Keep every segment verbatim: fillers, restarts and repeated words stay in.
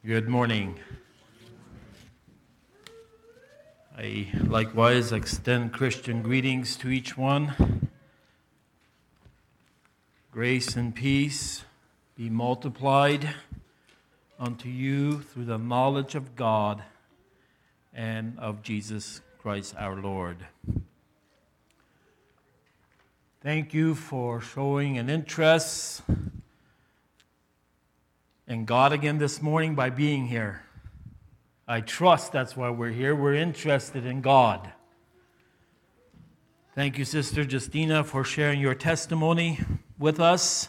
Good morning. I likewise extend Christian greetings to each one. Grace and peace be multiplied unto you through the knowledge of God and of Jesus Christ our Lord. Thank you for showing an interest in God again this morning by being here. I trust that's why we're here. We're interested in God. Thank you, Sister Justina, for sharing your testimony with us.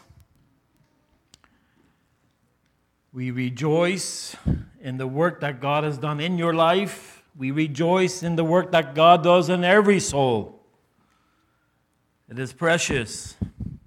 We rejoice in the work that God has done in your life. We rejoice in the work that God does in every soul. It is precious.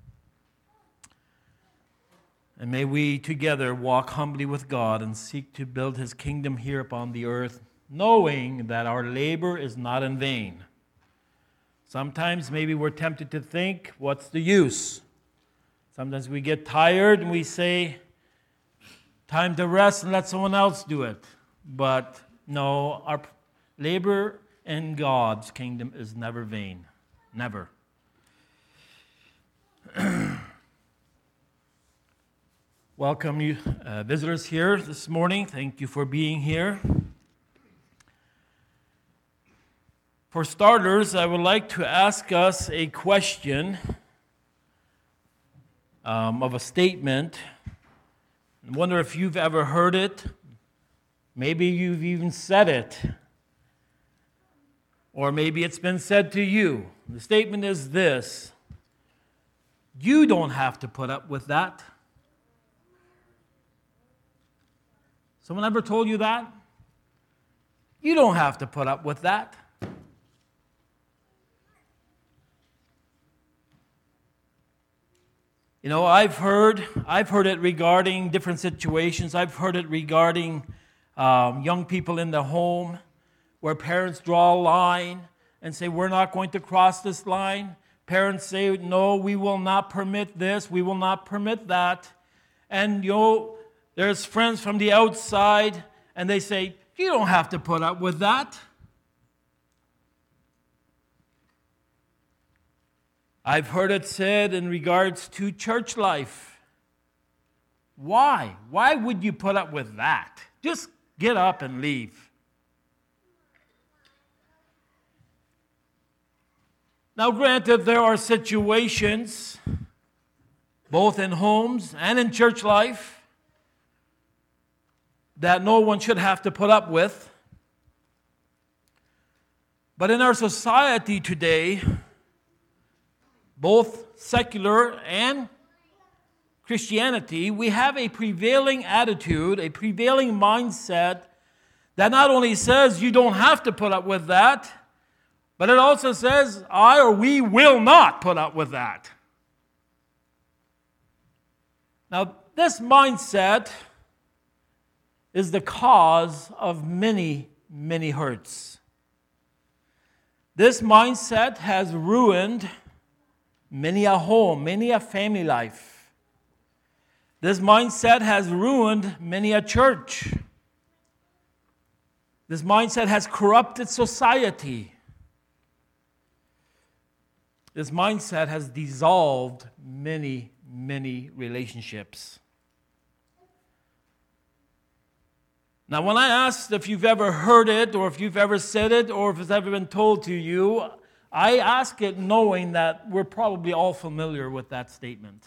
And may we together walk humbly with God and seek to build His kingdom here upon the earth, knowing that our labor is not in vain. Sometimes maybe we're tempted to think, what's the use? Sometimes we get tired and we say, time to rest and let someone else do it. But no, our labor in God's kingdom is never vain. Never. Welcome you uh, visitors here this morning. Thank you for being here. For starters, I would like to ask us a question um, of a statement. I wonder if you've ever heard it. Maybe you've even said it. Or maybe it's been said to you. The statement is this: you don't have to put up with that. Someone ever told you that? You don't have to put up with that. You know, I've heard, I've heard it regarding different situations. I've heard it regarding um, young people in the home where parents draw a line and say, we're not going to cross this line. Parents say, no, we will not permit this. We will not permit that. And, you know, there's friends from the outside, and they say, you don't have to put up with that. I've heard it said in regards to church life. Why? Why would you put up with that? Just get up and leave. Now, granted, there are situations, both in homes and in church life, that no one should have to put up with. But in our society today, both secular and Christianity, we have a prevailing attitude, a prevailing mindset that not only says you don't have to put up with that, but it also says I or we will not put up with that. Now, this mindset is the cause of many, many hurts. This mindset has ruined many a home, many a family life. This mindset has ruined many a church. This mindset has corrupted society. This mindset has dissolved many, many relationships. Now, when I asked if you've ever heard it, or if you've ever said it, or if it's ever been told to you, I ask it knowing that we're probably all familiar with that statement.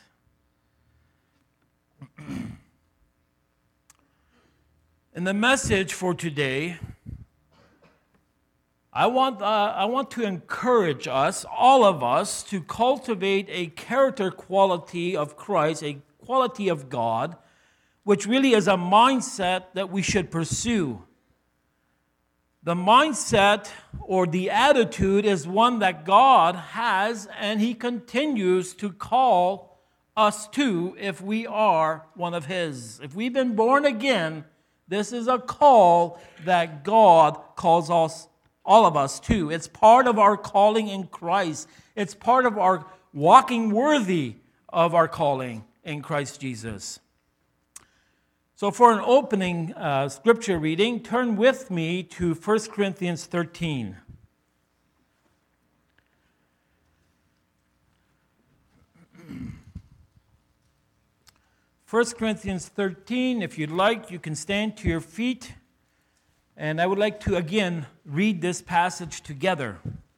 In the message for today, I want, uh, I want to encourage us, all of us, to cultivate a character quality of Christ, a quality of God, which really is a mindset that we should pursue. The mindset or the attitude is one that God has, and He continues to call us to if we are one of His. If we've been born again, this is a call that God calls us, all of us to. It's part of our calling in Christ. It's part of our walking worthy of our calling in Christ Jesus. So for an opening uh, scripture reading, turn with me to First Corinthians thirteen. First Corinthians thirteen, if you'd like, you can stand to your feet. And I would like to again read this passage together.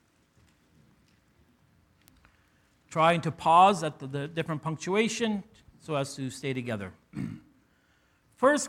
Trying to pause at the, the different punctuation so as to stay together. First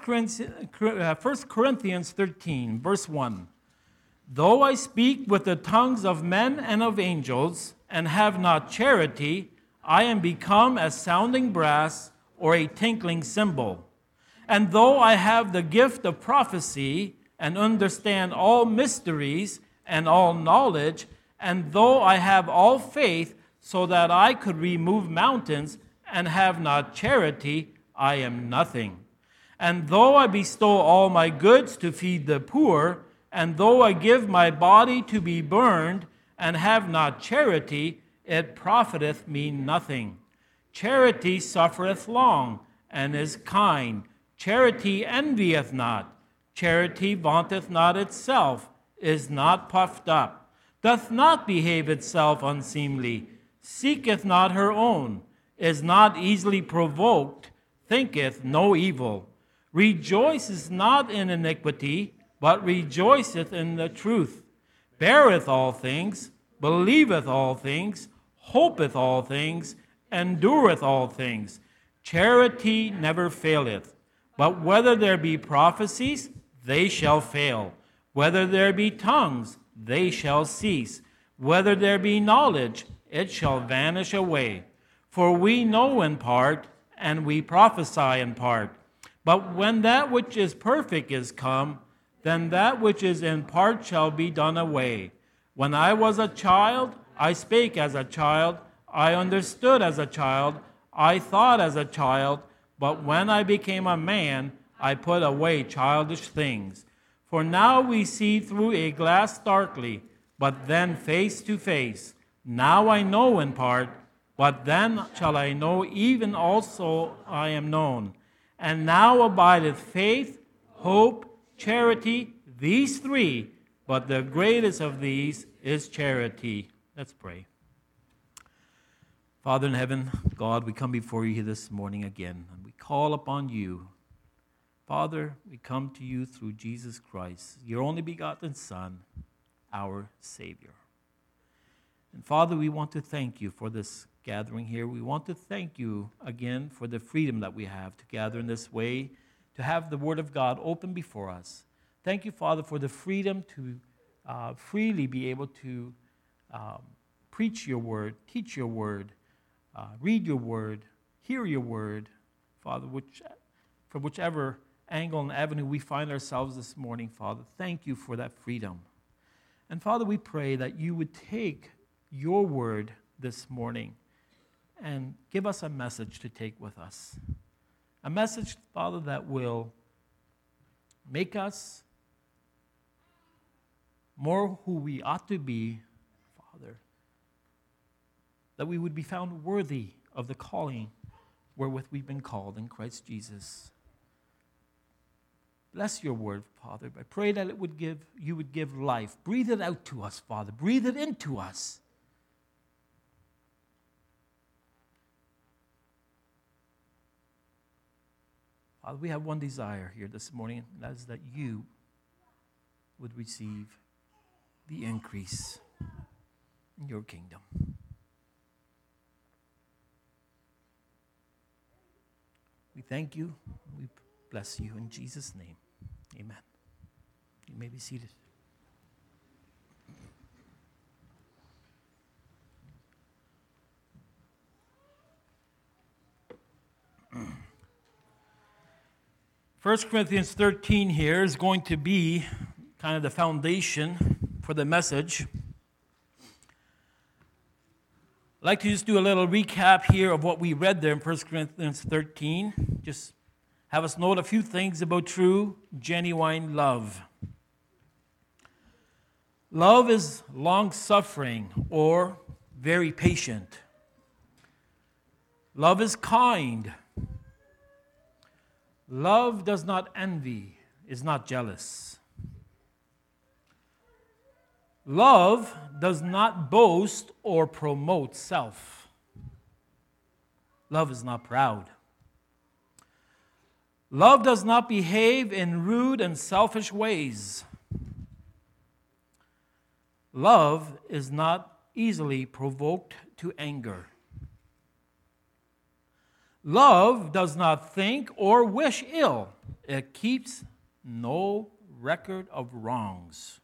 Corinthians thirteen, verse one. Though I speak with the tongues of men and of angels, and have not charity, I am become as sounding brass or a tinkling cymbal. And though I have the gift of prophecy, and understand all mysteries and all knowledge, and though I have all faith, so that I could remove mountains, and have not charity, I am nothing. And though I bestow all my goods to feed the poor, and though I give my body to be burned, and have not charity, it profiteth me nothing. Charity suffereth long, and is kind. Charity envieth not. Charity vaunteth not itself, is not puffed up, doth not behave itself unseemly, seeketh not her own, is not easily provoked, thinketh no evil, rejoiceth not in iniquity, but rejoiceth in the truth, beareth all things, believeth all things, hopeth all things, endureth all things. Charity never faileth. But whether there be prophecies, they shall fail. Whether there be tongues, they shall cease. Whether there be knowledge, it shall vanish away. For we know in part, and we prophesy in part. But when that which is perfect is come, then that which is in part shall be done away. When I was a child, I spake as a child, I understood as a child, I thought as a child, but when I became a man, I put away childish things. For now we see through a glass darkly, but then face to face. Now I know in part, but then shall I know even also I am known. And now abideth faith, hope, charity, these three, but the greatest of these is charity. Let's pray. Father in heaven, God, we come before you this morning again, and we call upon you. Father, we come to you through Jesus Christ, your only begotten Son, our Savior. And Father, we want to thank you for this gathering here. We want to thank you again for the freedom that we have to gather in this way, to have the Word of God open before us. Thank you, Father, for the freedom to uh, freely be able to um, preach your Word, teach your Word, uh, read your Word, hear your Word, Father, which, from whichever angle and avenue we find ourselves this morning, Father. Thank you for that freedom. And Father, we pray that you would take your Word this morning and give us a message to take with us. A message, Father, that will make us more who we ought to be, Father. That we would be found worthy of the calling wherewith we've been called in Christ Jesus. Bless your word, Father. I pray that it would give, you would give life. Breathe it out to us, Father. Breathe it into us. Father, we have one desire here this morning, and that is that you would receive the increase in your kingdom. We thank you. We bless you in Jesus' name. Amen. You may be seated. First Corinthians thirteen here is going to be kind of the foundation for the message. I'd like to just do a little recap here of what we read there in First Corinthians thirteen. Just have us note a few things about true, genuine love. Love is long-suffering or very patient. Love is kind. Love does not envy, is not jealous. Love does not boast or promote self. Love is not proud. Love does not behave in rude and selfish ways. Love is not easily provoked to anger. Love does not think or wish ill. It keeps no record of wrongs.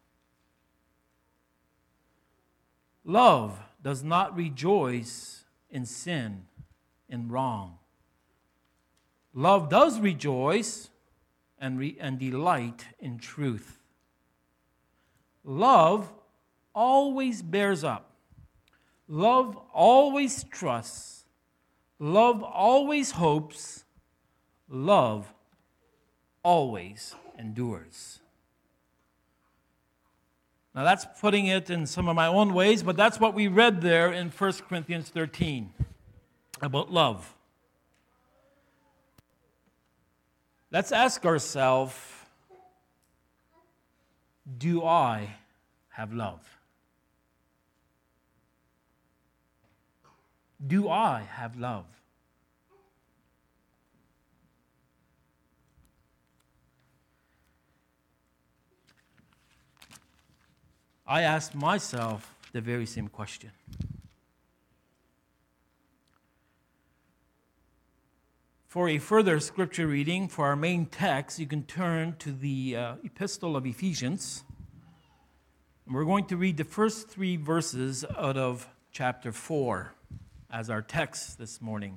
Love does not rejoice in sin, in wrong. Love does rejoice and, re- and delight in truth. Love always bears up. Love always trusts. Love always hopes. Love always endures. Now that's putting it in some of my own ways, but that's what we read there in First Corinthians thirteen about love. Let's ask ourselves, do I have love? Do I have love? I ask myself the very same question. For a further scripture reading for our main text, you can turn to the uh, Epistle of Ephesians. And we're going to read the first three verses out of chapter four as our text this morning.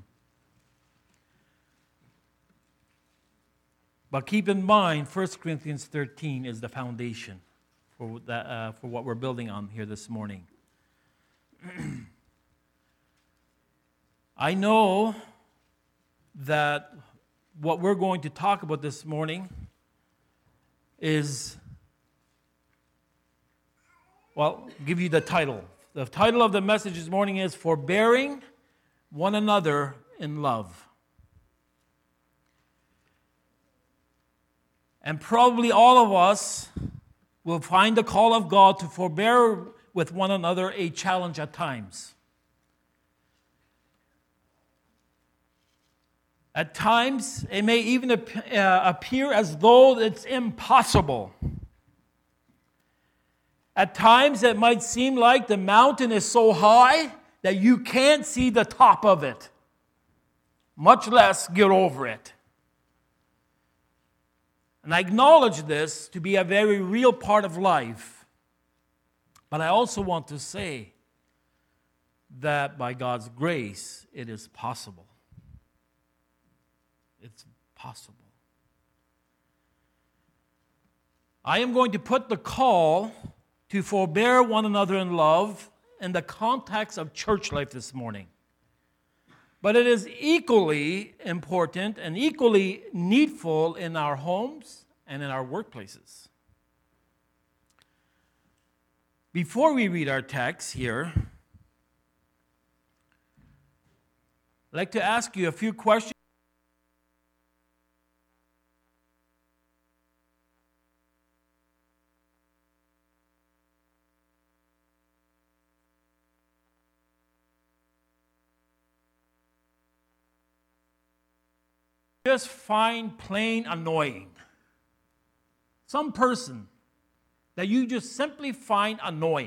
But keep in mind, First Corinthians thirteen is the foundation for, that, uh, for what we're building on here this morning. I know that what we're going to talk about this morning is, well, give you the title. The title of the message this morning is Forbearing One Another in Love. And probably all of us will find the call of God to forbear with one another a challenge at times. At times, it may even appear as though it's impossible. At times, it might seem like the mountain is so high that you can't see the top of it, much less get over it. And I acknowledge this to be a very real part of life. But I also want to say that by God's grace, it is possible. It's possible. I am going to put the call to forbear one another in love in the context of church life this morning. But it is equally important and equally needful in our homes and in our workplaces. Before we read our text here, I'd like to ask you a few questions. Just find plain annoying. Some person that you just simply find annoying.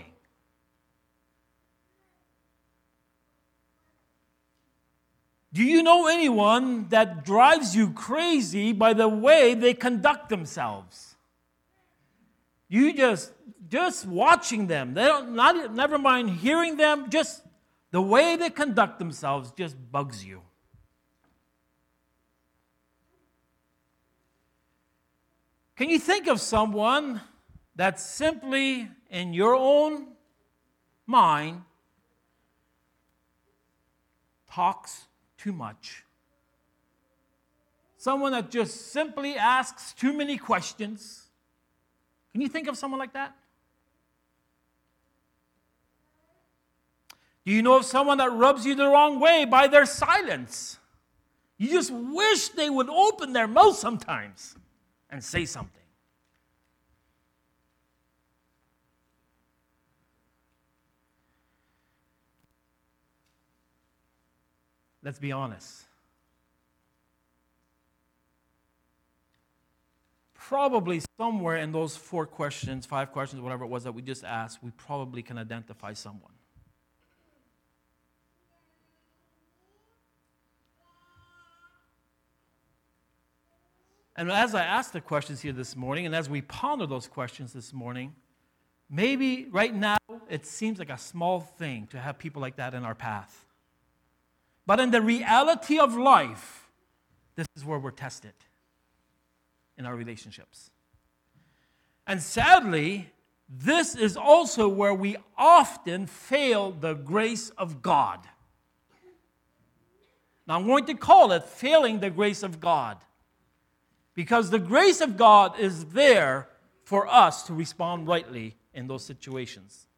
Do you know anyone that drives you crazy by the way they conduct themselves? You just, just watching them, they don't, not, never mind hearing them, just the way they conduct themselves just bugs you. Can you think of someone that simply, in your own mind, talks too much? Someone that just simply asks too many questions? Can you think of someone like that? Do you know of someone that rubs you the wrong way by their silence? You just wish they would open their mouth sometimes and say something. Let's be honest. Probably somewhere in those four questions, five questions, whatever it was that we just asked, we probably can identify someone. And as I ask the questions here this morning, and as we ponder those questions this morning, maybe right now it seems like a small thing to have people like that in our path. But in the reality of life, this is where we're tested in our relationships. And sadly, this is also where we often fail the grace of God. Now, I'm going to call it failing the grace of God, because the grace of God is there for us to respond rightly in those situations.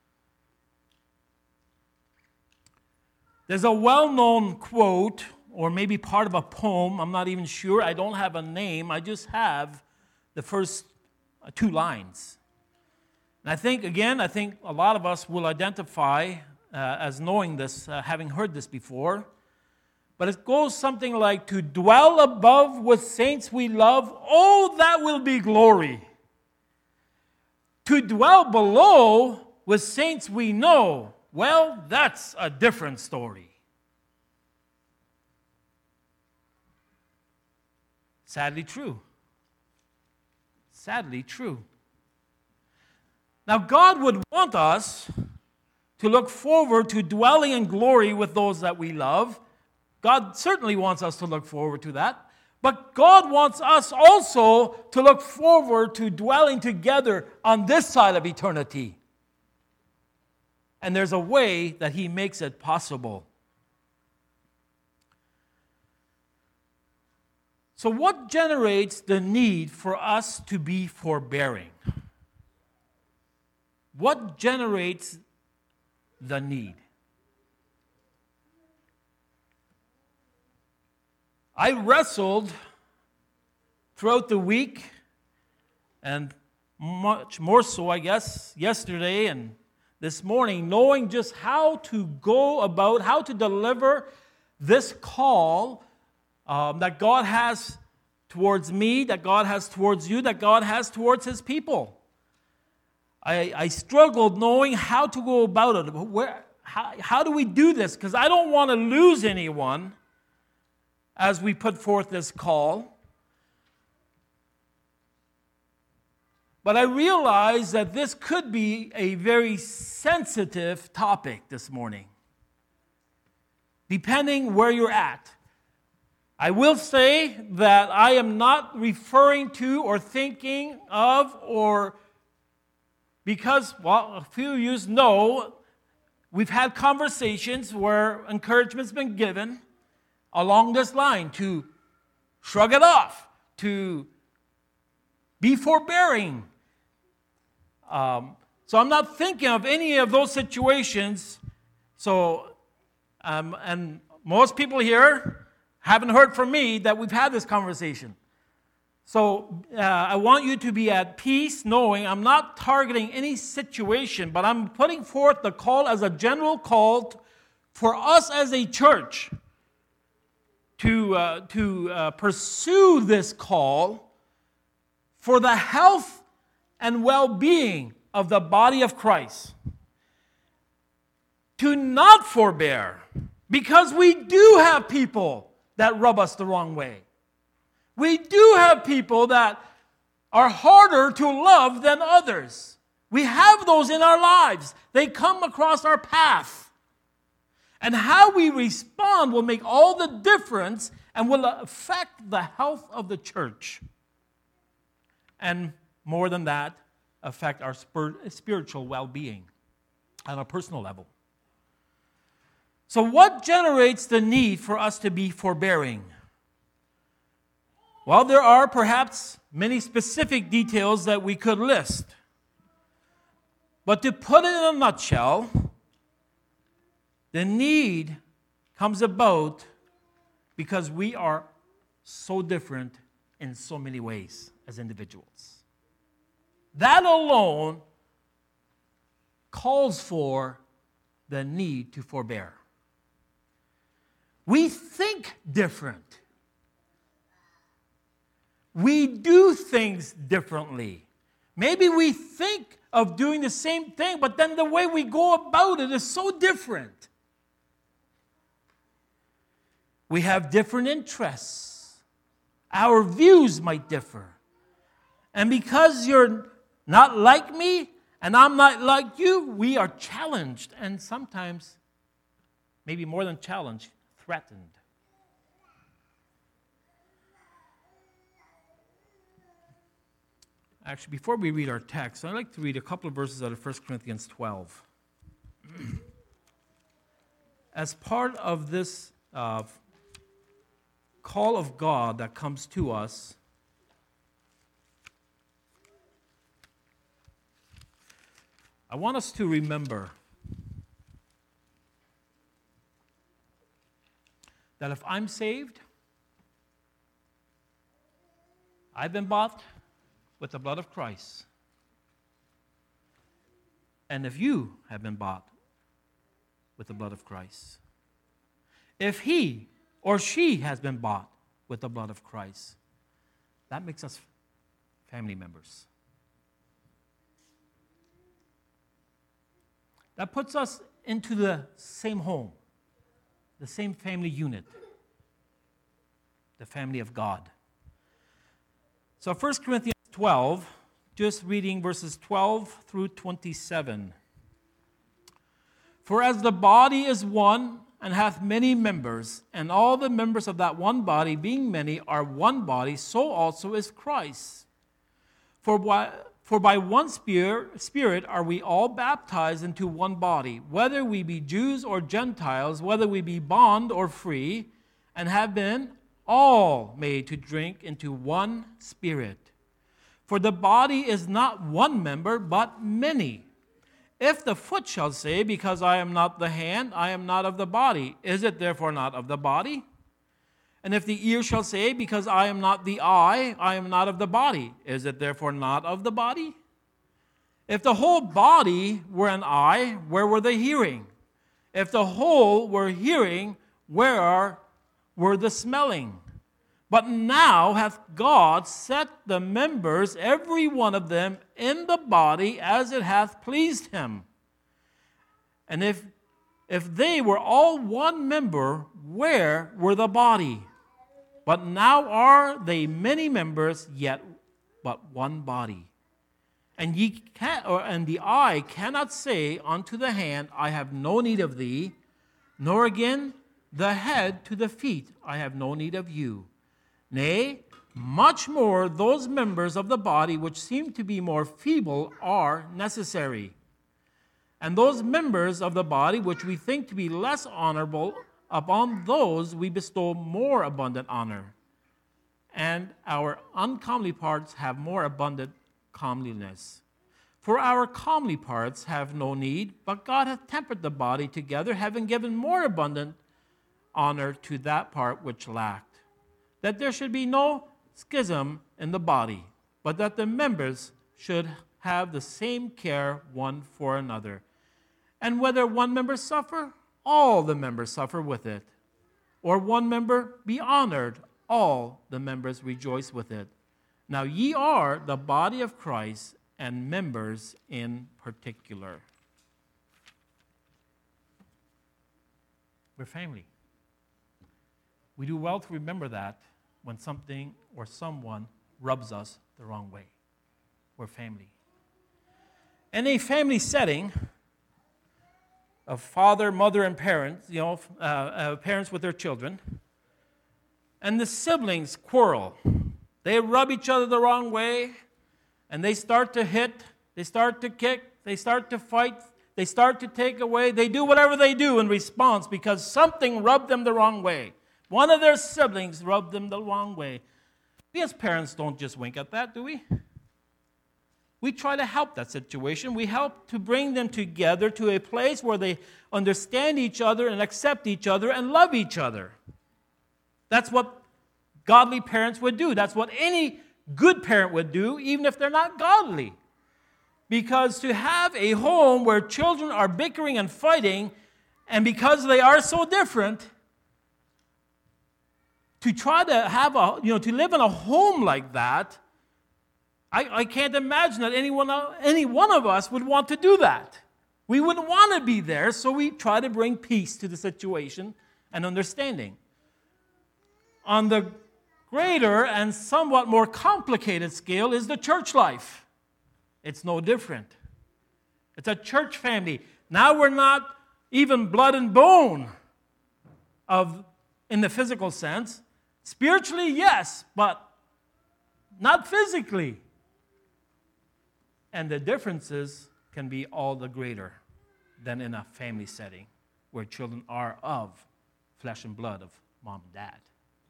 There's a well-known quote, or maybe part of a poem, I'm not even sure, I don't have a name, I just have the first two lines. And I think, again, I think a lot of us will identify uh, as knowing this, uh, having heard this before. But it goes something like, to dwell above with saints we love, oh, that will be glory. To dwell below with saints we know, well, that's a different story. Sadly true. Sadly true. Now, God would want us to look forward to dwelling in glory with those that we love. God certainly wants us to look forward to that. But God wants us also to look forward to dwelling together on this side of eternity. And there's a way that He makes it possible. So what generates the need for us to be forbearing? What generates the need? I wrestled throughout the week, and much more so, I guess, yesterday and this morning, knowing just how to go about, how to deliver this call um, that God has towards me, that God has towards you, that God has towards His people. I, I struggled knowing how to go about it. Where, how, how do we do this? Because I don't want to lose anyone as we put forth this call. But I realize that this could be a very sensitive topic this morning, depending where you're at. I will say that I am not referring to or thinking of, or because, well, a few of you know, we've had conversations where encouragement's been given along this line to shrug it off, to be forbearing. Um, so I'm not thinking of any of those situations. So, um, and most people here haven't heard from me that we've had this conversation. So uh, I want you to be at peace, knowing I'm not targeting any situation, but I'm putting forth the call as a general call for us as a church to, uh, to uh, pursue this call for the health and well-being of the body of Christ. To not forbear, because we do have people that rub us the wrong way. We do have people that are harder to love than others. We have those in our lives. They come across our path. And how we respond will make all the difference and will affect the health of the church. And more than that, affect our spiritual well-being on a personal level. So what generates the need for us to be forbearing? Well, there are perhaps many specific details that we could list. But to put it in a nutshell, the need comes about because we are so different in so many ways as individuals. That alone calls for the need to forbear. We think different. We do things differently. Maybe we think of doing the same thing, but then the way we go about it is so different. We have different interests. Our views might differ. And because you're not like me and I'm not like you, we are challenged and sometimes, maybe more than challenged, threatened. Actually, before we read our text, I'd like to read a couple of verses out of First Corinthians twelve. As part of this uh, call of God that comes to us, I want us to remember that if I'm saved, I've been bought with the blood of Christ. And if you have been bought with the blood of Christ, if he or she has been bought with the blood of Christ, that makes us family members. That puts us into the same home, the same family unit, the family of God. So First Corinthians twelve, just reading verses twelve through twenty-seven. For as the body is one and hath many members, and all the members of that one body, being many, are one body, so also is Christ. For by, for by one spirit, spirit are we all baptized into one body, whether we be Jews or Gentiles, whether we be bond or free, and have been all made to drink into one spirit. For the body is not one member, but many. If the foot shall say, because I am not the hand, I am not of the body, is it therefore not of the body? And if the ear shall say, because I am not the eye, I am not of the body, is it therefore not of the body? If the whole body were an eye, where were the hearing? If the whole were hearing, where were the smelling? But now hath God set the members, every one of them, in the body as it hath pleased him. And if, if they were all one member, where were the body? But now are they many members, yet but one body. And ye can, or, and the eye cannot say unto the hand, I have no need of thee, nor again the head to the feet, I have no need of you. Nay, much more those members of the body which seem to be more feeble are necessary. And those members of the body which we think to be less honorable, upon those we bestow more abundant honor. And our uncomely parts have more abundant comeliness. For our comely parts have no need, but God hath tempered the body together, having given more abundant honor to that part which lacked. That there should be no schism in the body, but that the members should have the same care one for another. And whether one member suffer, all the members suffer with it. Or one member be honored, all the members rejoice with it. Now ye are the body of Christ, and members in particular. We're family. We do well to remember that when something or someone rubs us the wrong way. We're family. In a family setting of father, mother, and parents, you know, uh, uh, parents with their children, and the siblings quarrel. They rub each other the wrong way, and they start to hit, they start to kick, they start to fight, they start to take away. They do whatever they do in response because something rubbed them the wrong way. One of their siblings rubbed them the wrong way. We as parents don't just wink at that, do we? We try to help that situation. We help to bring them together to a place where they understand each other and accept each other and love each other. That's what godly parents would do. That's what any good parent would do, even if they're not godly. Because to have a home where children are bickering and fighting, and because they are so different, to try to have a, you know, to live in a home like that, I, I can't imagine that anyone, any one of us would want to do that. We wouldn't want to be there, so we try to bring peace to the situation and understanding. On the greater and somewhat more complicated scale is the church life. It's no different. It's a church family. Now we're not even blood and bone of, in the physical sense. Spiritually, yes, but not physically. And the differences can be all the greater than in a family setting where children are of flesh and blood of mom and dad.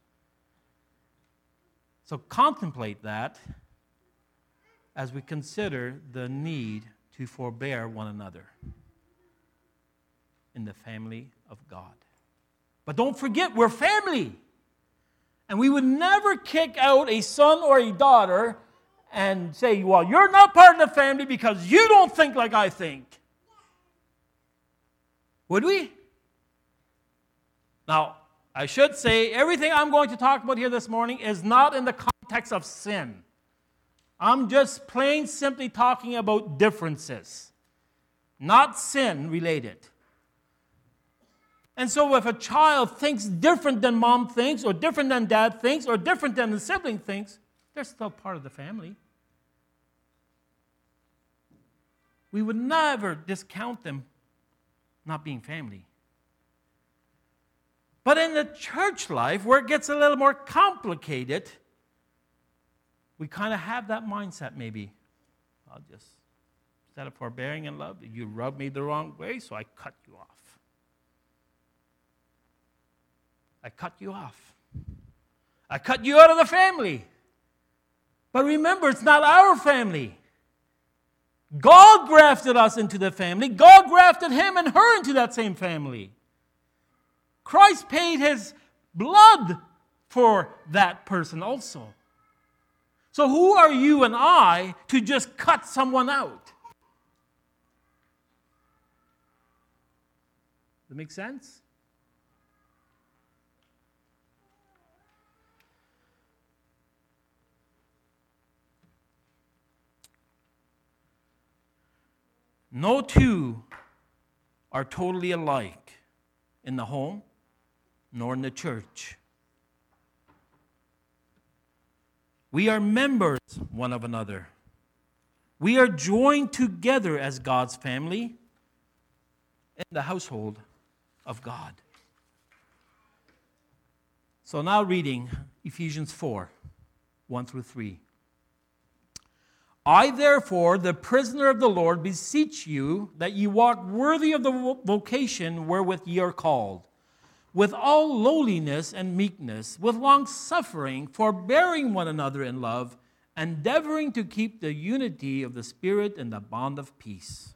So contemplate that as we consider the need to forbear one another in the family of God. But don't forget, we're family. And we would never kick out a son or a daughter and say, well, you're not part of the family because you don't think like I think. Would we? Now, I should say, everything I'm going to talk about here this morning is not in the context of sin. I'm just plain simply talking about differences, not sin related. And so if a child thinks different than mom thinks, or different than dad thinks, or different than the sibling thinks, they're still part of the family. We would never discount them not being family. But in the church life, where it gets a little more complicated, we kind of have that mindset maybe. I'll just, instead of forbearing and love, you rubbed me the wrong way, so I cut you off. I cut you off. I cut you out of the family. But remember, it's not our family. God grafted us into the family. God grafted him and her into that same family. Christ paid his blood for that person also. So who are you and I to just cut someone out? Does that make sense? No two are totally alike in the home nor in the church. We are members one of another. We are joined together as God's family in the household of God. So now reading Ephesians four, one through three. I, therefore, the prisoner of the Lord, beseech you that ye walk worthy of the vocation wherewith ye are called, with all lowliness and meekness, with long-suffering, forbearing one another in love, endeavoring to keep the unity of the Spirit in the bond of peace.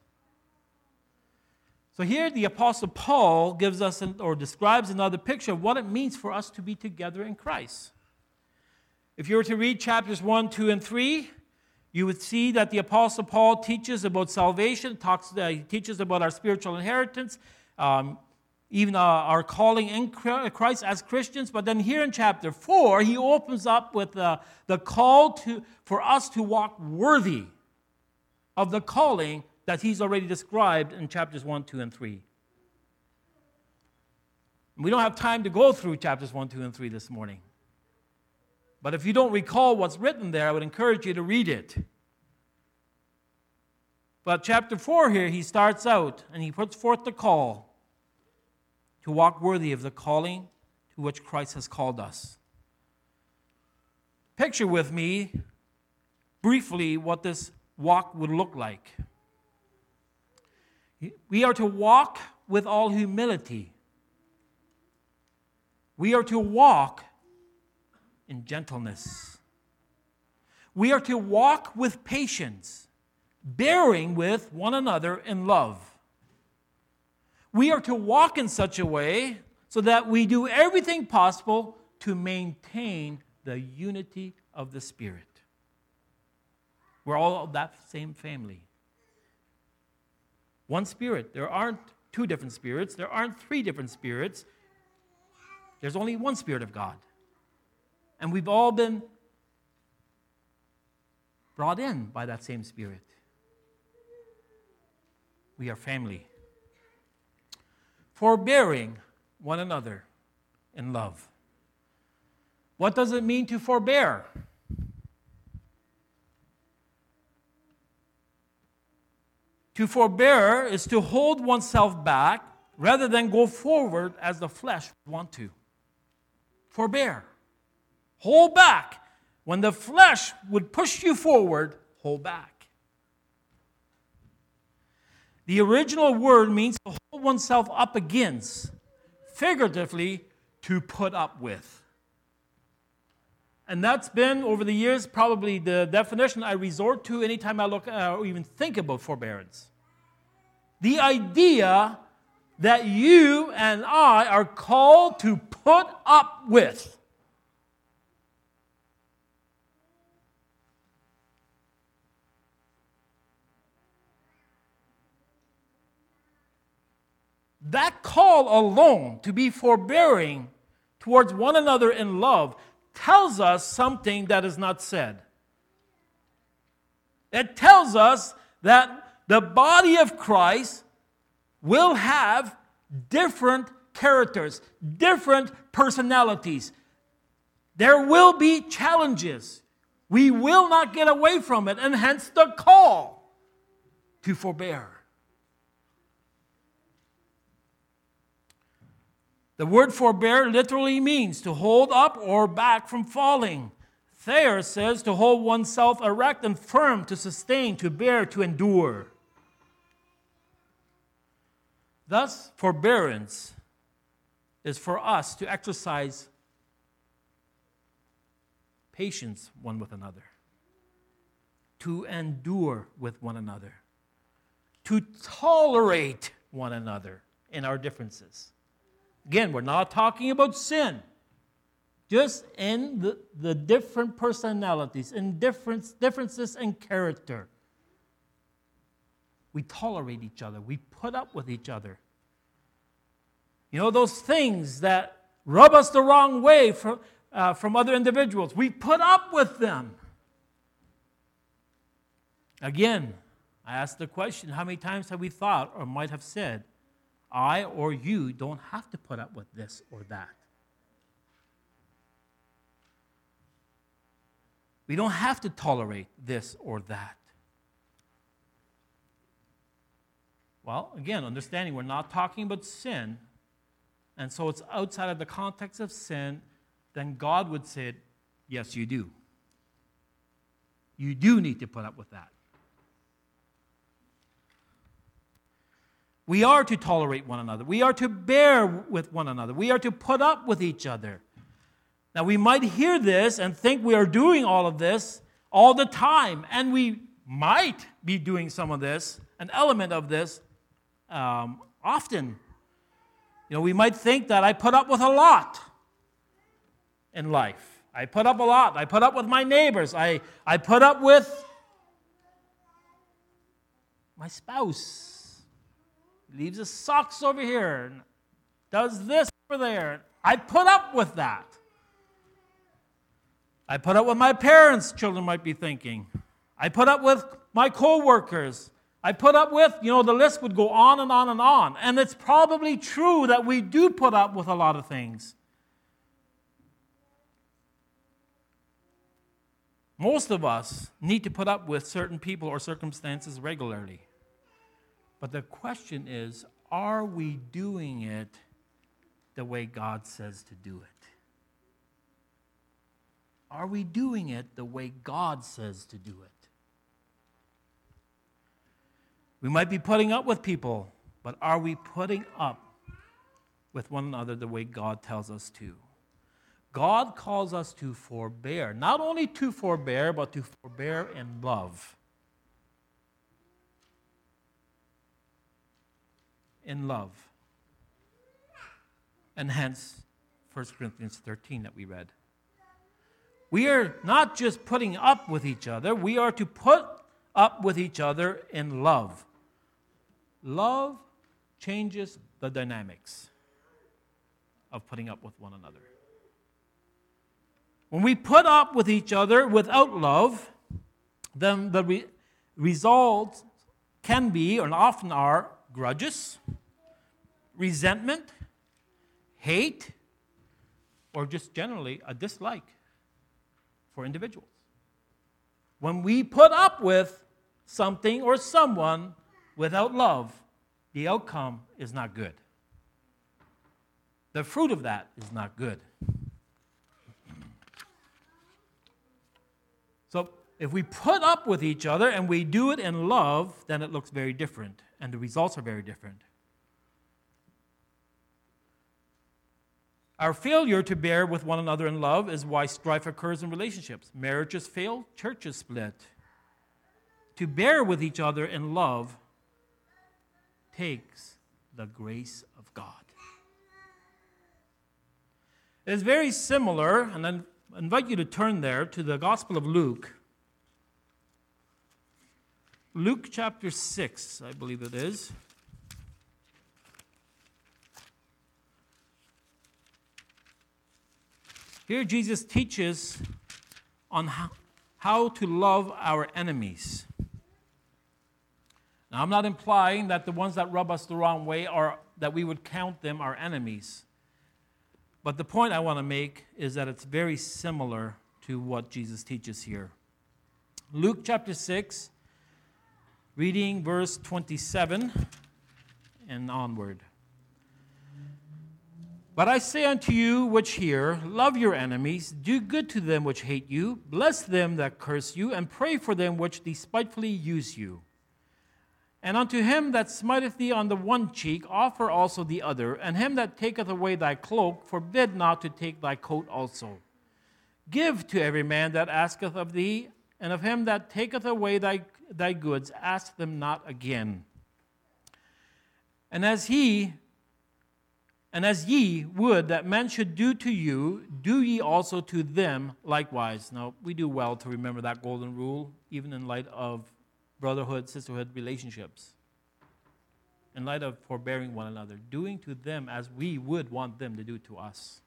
So here the Apostle Paul gives us, an, or describes another picture of what it means for us to be together in Christ. If you were to read chapters one, two, and three, you would see that the Apostle Paul teaches about salvation, talks, uh, he teaches about our spiritual inheritance, um, even uh, our calling in Christ as Christians. But then here in chapter four, he opens up with uh, the call to, for us to walk worthy of the calling that he's already described in chapters one, two, and three. We don't have time to go through chapters one, two, and three this morning. But if you don't recall what's written there, I would encourage you to read it. But chapter four here, he starts out and he puts forth the call to walk worthy of the calling to which Christ has called us. Picture with me briefly what this walk would look like. We are to walk with all humility. We are to walk in gentleness. We are to walk with patience, bearing with one another in love. We are to walk in such a way so that we do everything possible to maintain the unity of the Spirit. We're all of that same family. One Spirit. There aren't two different spirits. There aren't three different spirits. There's only one Spirit of God. And we've all been brought in by that same Spirit. We are family. Forbearing one another in love. What does it mean to forbear? To forbear is to hold oneself back rather than go forward as the flesh would want to. Forbear. Hold back. When the flesh would push you forward, hold back. The original word means to hold oneself up against, figuratively, to put up with. And that's been, over the years, probably the definition I resort to anytime I look uh, or even think about forbearance. The idea that you and I are called to put up with. That call alone to be forbearing towards one another in love tells us something that is not said. It tells us that the body of Christ will have different characters, different personalities. There will be challenges. We will not get away from it, and hence the call to forbear. The word forbear literally means to hold up or back from falling. Thayer says to hold oneself erect and firm, to sustain, to bear, to endure. Thus, forbearance is for us to exercise patience one with another, to endure with one another, to tolerate one another in our differences. Again, we're not talking about sin. Just in the, the different personalities, in difference, differences in character. We tolerate each other. We put up with each other. You know, those things that rub us the wrong way from, uh, from other individuals, we put up with them. Again, I ask the question, how many times have we thought or might have said, I or you don't have to put up with this or that. We don't have to tolerate this or that. Well, again, understanding we're not talking about sin, and so it's outside of the context of sin, then God would say, yes, you do. You do need to put up with that. We are to tolerate one another. We are to bear with one another. We are to put up with each other. Now, we might hear this and think we are doing all of this all the time, and we might be doing some of this, an element of this, um, often. You know, we might think that I put up with a lot in life. I put up a lot. I put up with my neighbors. I, I put up with my spouse. Leaves his socks over here and does this over there. I put up with that. I put up with my parents, children might be thinking. I put up with my co-workers. I put up with, you know, the list would go on and on and on. And it's probably true that we do put up with a lot of things. Most of us need to put up with certain people or circumstances regularly. But the question is, are we doing it the way God says to do it? Are we doing it the way God says to do it? We might be putting up with people, but are we putting up with one another the way God tells us to? God calls us to forbear, not only to forbear, but to forbear in love. In love. And hence, First Corinthians thirteen that we read. We are not just putting up with each other, we are to put up with each other in love. Love changes the dynamics of putting up with one another. When we put up with each other without love, then the re- result can be, and often are, grudges, resentment, hate, or just generally a dislike for individuals. When we put up with something or someone without love, the outcome is not good. The fruit of that is not good. So if we put up with each other and we do it in love, then it looks very different, and the results are very different. Our failure to bear with one another in love is why strife occurs in relationships. Marriages fail, churches split. To bear with each other in love takes the grace of God. It is very similar, and I invite you to turn there to the Gospel of Luke. Luke chapter six, I believe it is. Here Jesus teaches on how, how to love our enemies. Now, I'm not implying that the ones that rub us the wrong way are that we would count them our enemies. But the point I want to make is that it's very similar to what Jesus teaches here. Luke chapter six, reading verse twenty-seven and onward. But I say unto you which hear, love your enemies, do good to them which hate you, bless them that curse you, and pray for them which despitefully use you. And unto him that smiteth thee on the one cheek, offer also the other, and him that taketh away thy cloak, forbid not to take thy coat also. Give to every man that asketh of thee, and of him that taketh away thy, thy goods, ask them not again. And as he And as ye would that men should do to you, do ye also to them likewise. Now, we do well to remember that golden rule, even in light of brotherhood, sisterhood relationships. In light of forbearing one another, doing to them as we would want them to do to us.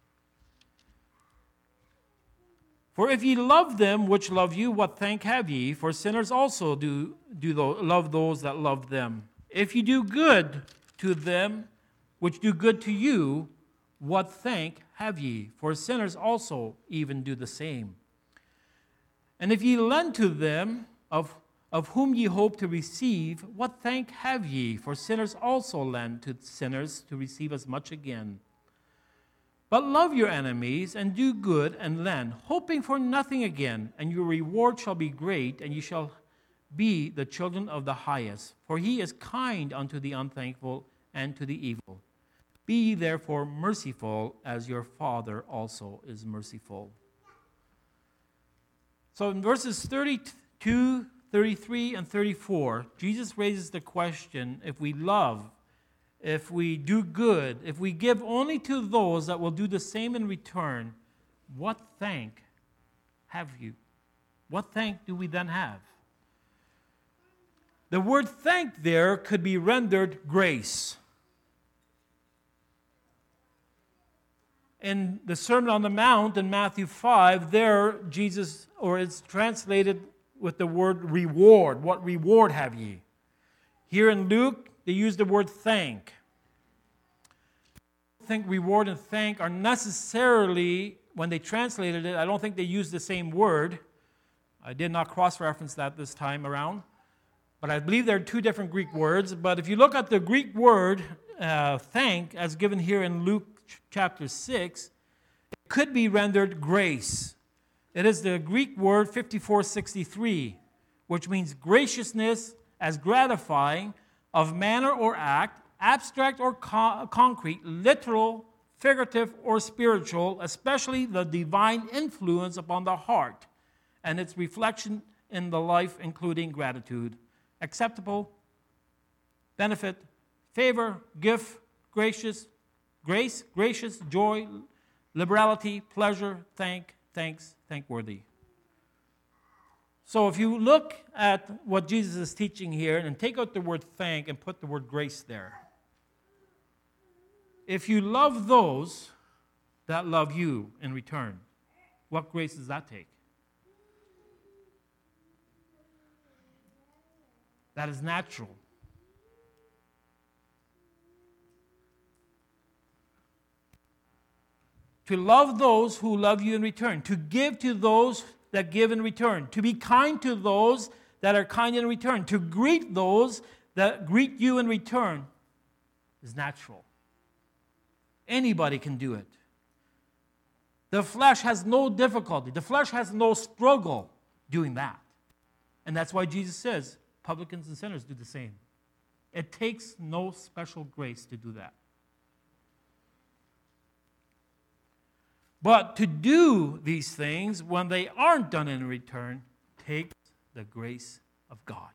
For if ye love them which love you, what thank have ye? For sinners also do, do love those that love them. If ye do good to them which do good to you, what thank have ye? For sinners also even do the same. And if ye lend to them of, of whom ye hope to receive, what thank have ye? For sinners also lend to sinners to receive as much again. But love your enemies, and do good, and lend, hoping for nothing again, and your reward shall be great, and ye shall be the children of the highest. For he is kind unto the unthankful and to the evil. Be ye therefore merciful, as your Father also is merciful. So in verses thirty-two, thirty-three, and thirty-four, Jesus raises the question, if we love, if we do good, if we give only to those that will do the same in return, what thank have you? What thank do we then have? The word thank there could be rendered grace. In the Sermon on the Mount in Matthew five, there Jesus, or it's translated with the word reward. What reward have ye? Here in Luke, they use the word thank. I think reward and thank are necessarily, when they translated it, I don't think they used the same word. I did not cross-reference that this time around. But I believe there are two different Greek words. But if you look at the Greek word uh, thank, as given here in Luke chapter six, it could be rendered grace. It is the Greek word fifty-four sixty-three, which means graciousness as gratifying of manner or act, abstract or co- concrete, literal, figurative, or spiritual, especially the divine influence upon the heart and its reflection in the life, including gratitude, acceptable, benefit, favor, gift, gracious, grace, gracious, joy, liberality, pleasure, thank, thanks, thankworthy. So if you look at what Jesus is teaching here and take out the word thank and put the word grace there. If you love those that love you in return, what grace does that take? That is natural. To love those who love you in return, to give to those that give in return, to be kind to those that are kind in return, to greet those that greet you in return is natural. Anybody can do it. The flesh has no difficulty. The flesh has no struggle doing that. And that's why Jesus says, publicans and sinners do the same. It takes no special grace to do that. But to do these things when they aren't done in return takes the grace of God.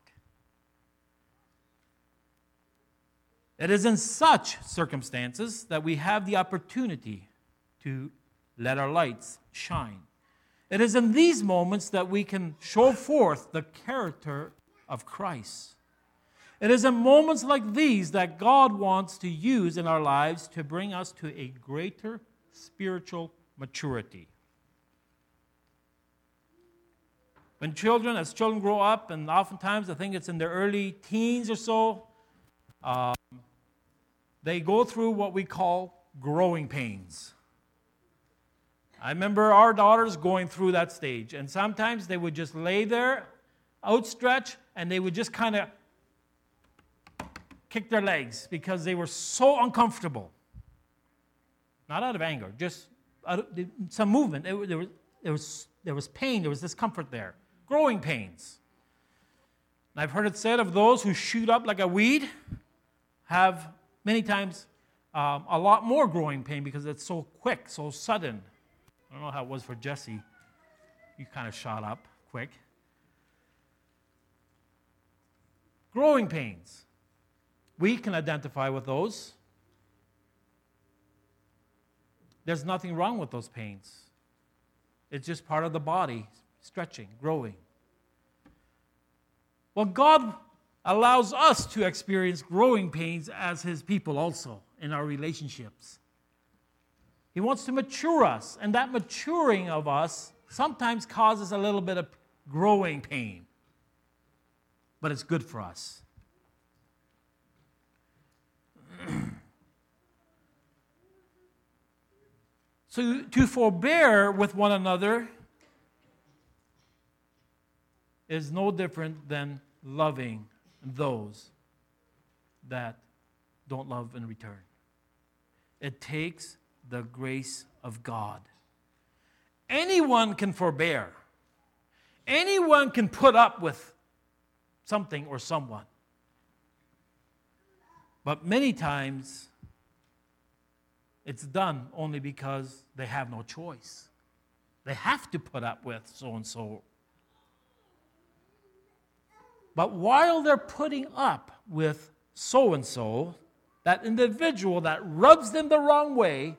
It is in such circumstances that we have the opportunity to let our lights shine. It is in these moments that we can show forth the character of Christ. It is in moments like these that God wants to use in our lives to bring us to a greater spiritual maturity. When children, as children grow up, and oftentimes I think it's in their early teens or so, um, they go through what we call growing pains. I remember our daughters going through that stage, and sometimes they would just lay there, outstretched, and they would just kind of kick their legs because they were so uncomfortable. Not out of anger, just out of, some movement. There, there, was, there, was, there was pain, there was discomfort there. Growing pains. And I've heard it said of those who shoot up like a weed have many times um, a lot more growing pain because it's so quick, so sudden. I don't know how it was for Jesse. He kind of shot up quick. Growing pains. We can identify with those. There's nothing wrong with those pains. It's just part of the body, stretching, growing. Well, God allows us to experience growing pains as His people also in our relationships. He wants to mature us, and that maturing of us sometimes causes a little bit of growing pain. But it's good for us. So to forbear with one another is no different than loving those that don't love in return. It takes the grace of God. Anyone can forbear. Anyone can put up with something or someone. But many times, it's done only because they have no choice. They have to put up with so-and-so. But while they're putting up with so-and-so, that individual that rubs them the wrong way,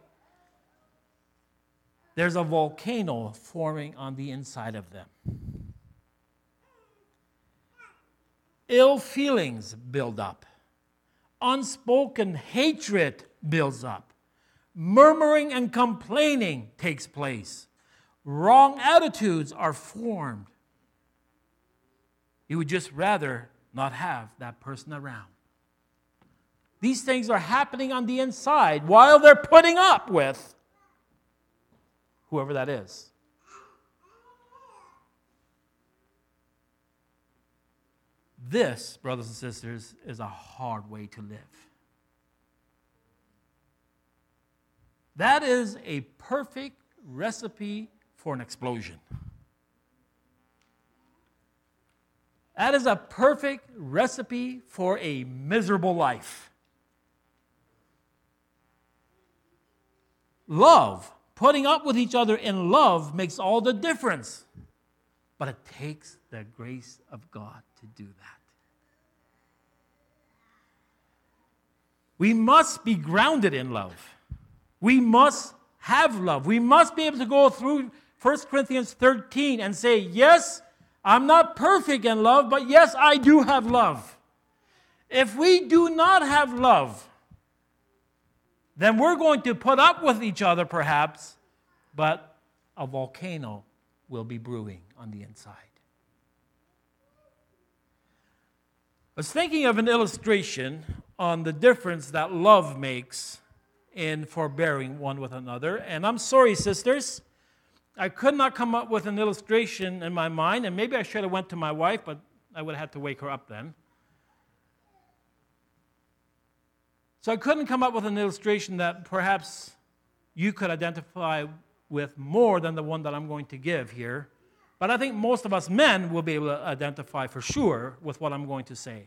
there's a volcano forming on the inside of them. Ill feelings build up. Unspoken hatred builds up. Murmuring and complaining takes place. Wrong attitudes are formed. You would just rather not have that person around. These things are happening on the inside while they're putting up with whoever that is. This, brothers and sisters, is a hard way to live. That is a perfect recipe for an explosion. That is a perfect recipe for a miserable life. Love, putting up with each other in love makes all the difference. But it takes the grace of God to do that. We must be grounded in love. We must have love. We must be able to go through First Corinthians thirteen and say, yes, I'm not perfect in love, but yes, I do have love. If we do not have love, then we're going to put up with each other perhaps, but a volcano will be brewing on the inside. I was thinking of an illustration on the difference that love makes in forbearing one with another. And I'm sorry, sisters, I could not come up with an illustration in my mind, and maybe I should have went to my wife, but I would have had to wake her up then. So I couldn't come up with an illustration that perhaps you could identify with more than the one that I'm going to give here. But I think most of us men will be able to identify for sure with what I'm going to say.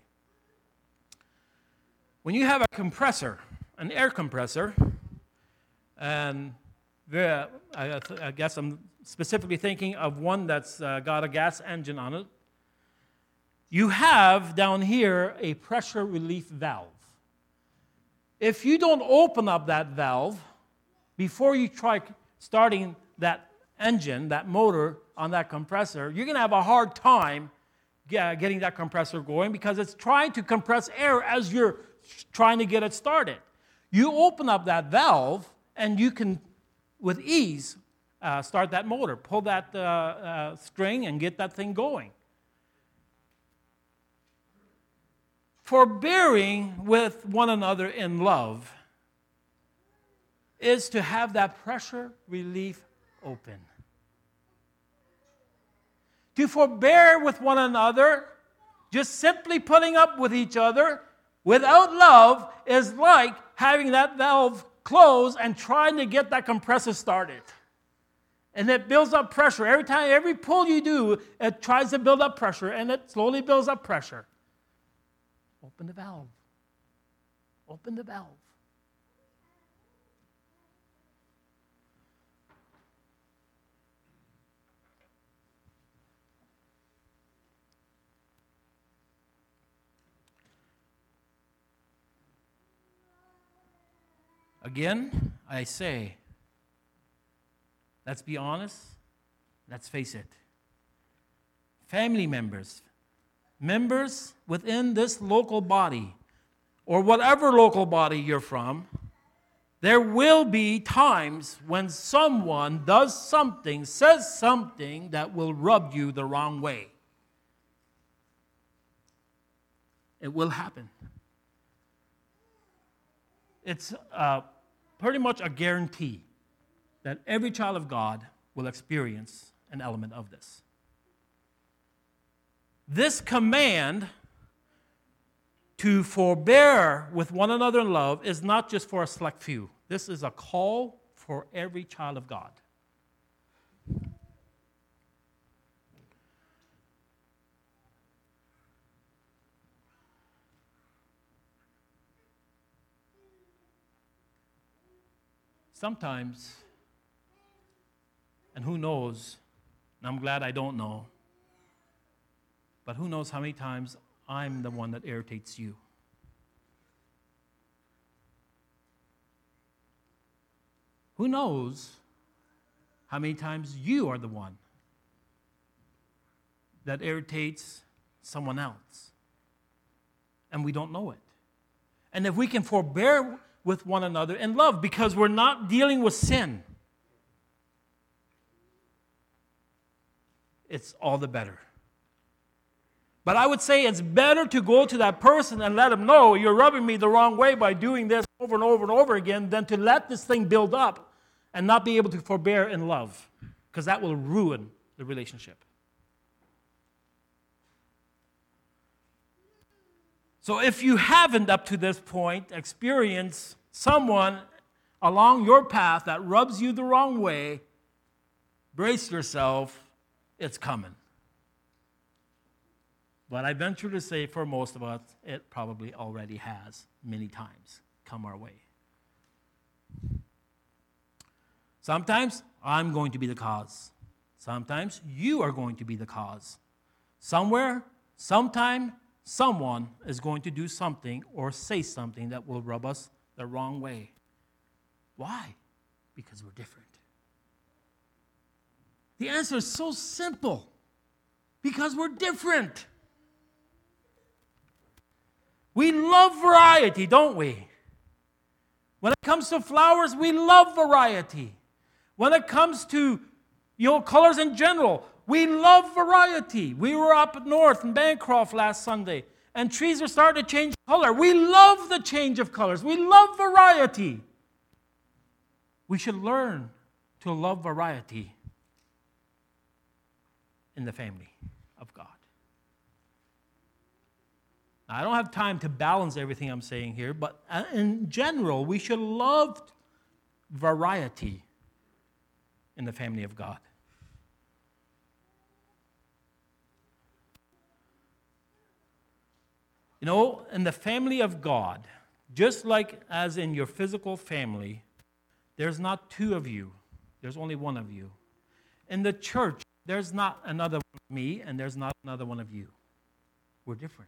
When you have a compressor, an air compressor, and I, I guess I'm specifically thinking of one that's uh, got a gas engine on it, you have down here a pressure relief valve. If you don't open up that valve before you try starting that engine, that motor on that compressor, you're going to have a hard time getting that compressor going because it's trying to compress air as you're trying to get it started. You open up that valve and you can, with ease, uh, start that motor, pull that uh, uh, string and get that thing going. Forbearing with one another in love is to have that pressure relief open. To forbear with one another, just simply putting up with each other without love, is like having that valve closed and trying to get that compressor started. And it builds up pressure. Every time, every pull you do, it tries to build up pressure, and it slowly builds up pressure. Open the valve. Open the valve. Again, I say, let's be honest, let's face it. Family members, members within this local body, or whatever local body you're from, there will be times when someone does something, says something that will rub you the wrong way. It will happen. It's uh, pretty much a guarantee that every child of God will experience an element of this. This command to forbear with one another in love is not just for a select few. This is a call for every child of God. Sometimes, and who knows, and I'm glad I don't know, but who knows how many times I'm the one that irritates you. Who knows how many times you are the one that irritates someone else, and we don't know it. And if we can forbear with one another in love, because we're not dealing with sin, it's all the better. But I would say it's better to go to that person and let them know you're rubbing me the wrong way by doing this over and over and over again than to let this thing build up and not be able to forbear in love, because that will ruin the relationship. So if you haven't up to this point experienced someone along your path that rubs you the wrong way, brace yourself, it's coming. But I venture to say for most of us, it probably already has many times come our way. Sometimes I'm going to be the cause. Sometimes you are going to be the cause. Somewhere, sometime, someone is going to do something or say something that will rub us the wrong way. Why? Because we're different. The answer is so simple. Because we're different. We love variety, don't we? When it comes to flowers, we love variety. When it comes to, you know, colors in general, we love variety. We were up north in Bancroft last Sunday, and trees are starting to change color. We love the change of colors. We love variety. We should learn to love variety in the family of God. Now, I don't have time to balance everything I'm saying here, but in general, we should love variety in the family of God. You know, in the family of God, just like as in your physical family, there's not two of you. There's only one of you. In the church, there's not another one of me, and there's not another one of you. We're different.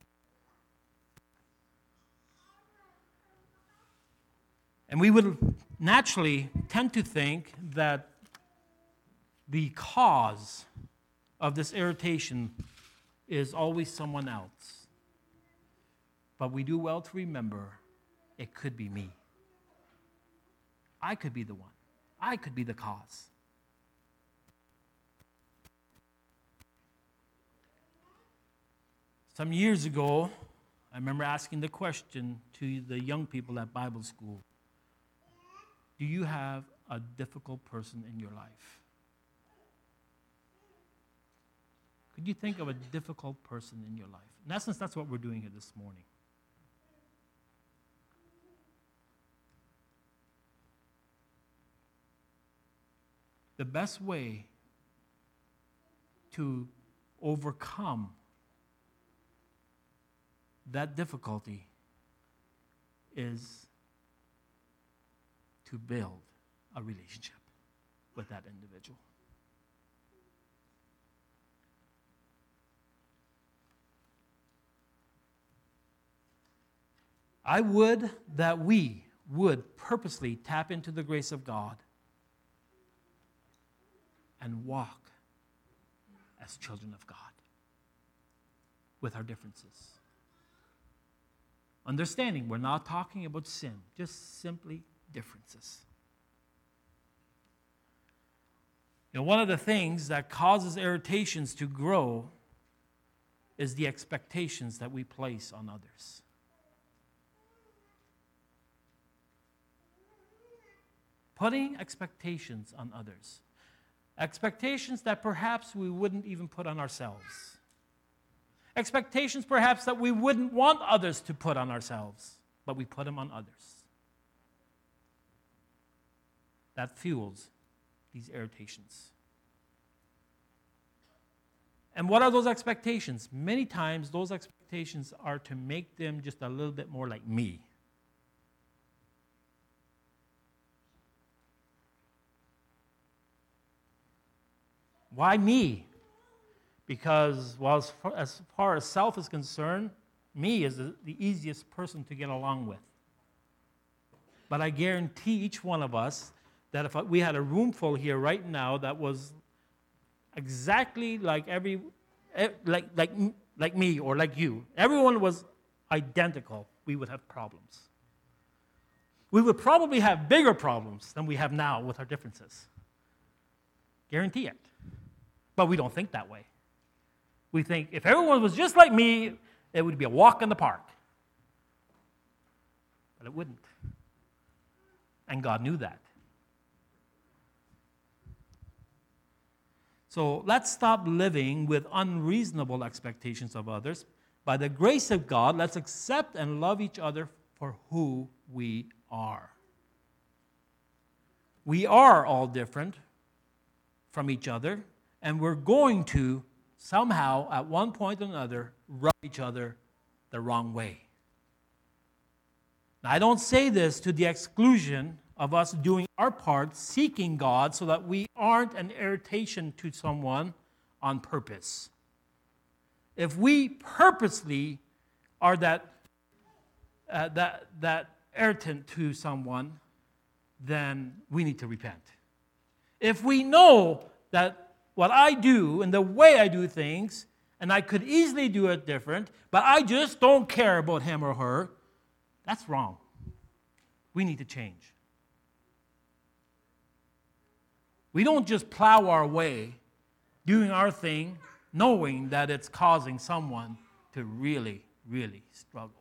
And we would naturally tend to think that the cause of this irritation is always someone else. But we do well to remember it could be me. I could be the one. I could be the cause. Some years ago, I remember asking the question to the young people at Bible school, do you have a difficult person in your life? Could you think of a difficult person in your life? In essence, that's what we're doing here this morning. The best way to overcome that difficulty is to build a relationship with that individual. I would that we would purposely tap into the grace of God and walk as children of God with our differences. Understanding, we're not talking about sin, just simply differences. You know, one of the things that causes irritations to grow is the expectations that we place on others. Putting expectations on others. Expectations that perhaps we wouldn't even put on ourselves. Expectations perhaps that we wouldn't want others to put on ourselves, but we put them on others. That fuels these irritations. And what are those expectations? Many times those expectations are to make them just a little bit more like me. Why me? Because, well, as far, as far as self is concerned, me is the, the easiest person to get along with. But I guarantee each one of us that if we had a room full here right now that was exactly like every, like like like me or like you, everyone was identical, we would have problems. We would probably have bigger problems than we have now with our differences. Guarantee it. But we don't think that way. We think if everyone was just like me, it would be a walk in the park. But it wouldn't. And God knew that. So let's stop living with unreasonable expectations of others. By the grace of God, let's accept and love each other for who we are. We are all different from each other, and we're going to somehow, at one point or another, rub each other the wrong way. Now, I don't say this to the exclusion of us doing our part, seeking God, so that we aren't an irritation to someone on purpose. If we purposely are that, uh, that, that irritant to someone, then we need to repent. If we know that what I do and the way I do things, and I could easily do it different, but I just don't care about him or her, that's wrong. We need to change. We don't just plow our way, doing our thing, knowing that it's causing someone to really, really struggle.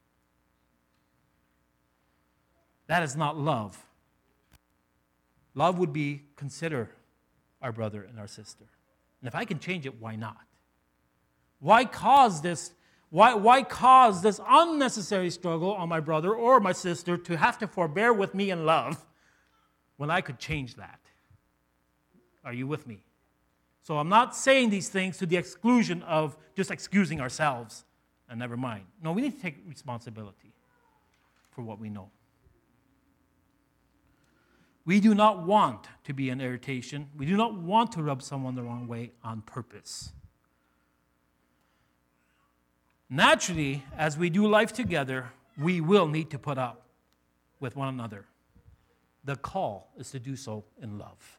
That is not love. Love would be consider our brother and our sister. And if I can change it, why not? Why cause this, why, why cause this unnecessary struggle on my brother or my sister to have to forbear with me in love when I could change that? Are you with me? So I'm not saying these things to the exclusion of just excusing ourselves and never mind. No, we need to take responsibility for what we know. We do not want to be an irritation. We do not want to rub someone the wrong way on purpose. Naturally, as we do life together, we will need to put up with one another. The call is to do so in love.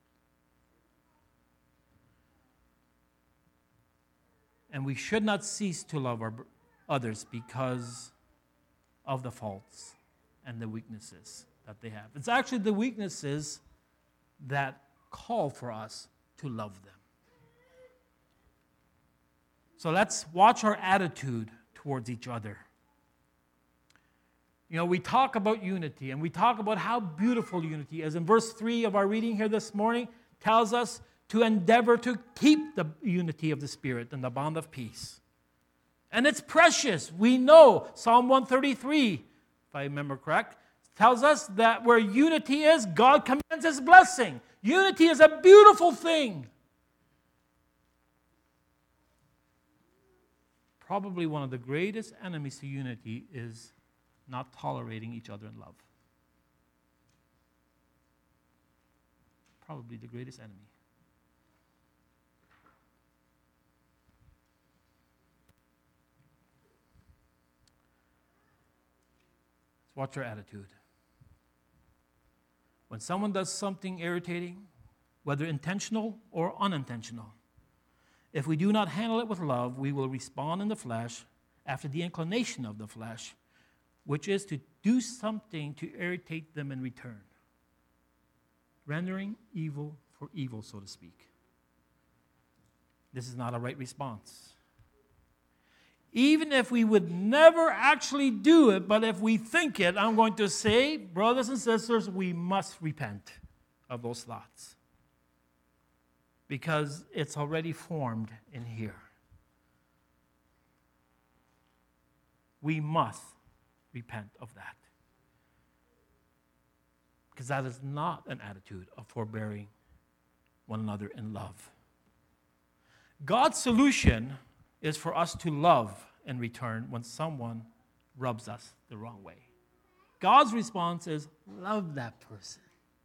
And we should not cease to love our others because of the faults and the weaknesses that they have. It's actually the weaknesses that call for us to love them. So let's watch our attitude towards each other. You know, we talk about unity, and we talk about how beautiful unity is. And verse three of our reading here this morning tells us to endeavor to keep the unity of the Spirit and the bond of peace. And it's precious. We know Psalm one thirty-three, if I remember correct, tells us that where unity is, God commands His blessing. Unity is a beautiful thing. Probably one of the greatest enemies to unity is not tolerating each other in love. Probably the greatest enemy. Let's watch our attitude. When someone does something irritating, whether intentional or unintentional, if we do not handle it with love, we will respond in the flesh after the inclination of the flesh, which is to do something to irritate them in return, rendering evil for evil, so to speak. This is not a right response. Even if we would never actually do it, but if we think it, I'm going to say, brothers and sisters, we must repent of those thoughts. Because it's already formed in here. We must repent of that. Because that is not an attitude of forbearing one another in love. God's solution is for us to love in return when someone rubs us the wrong way. God's response is, love that person.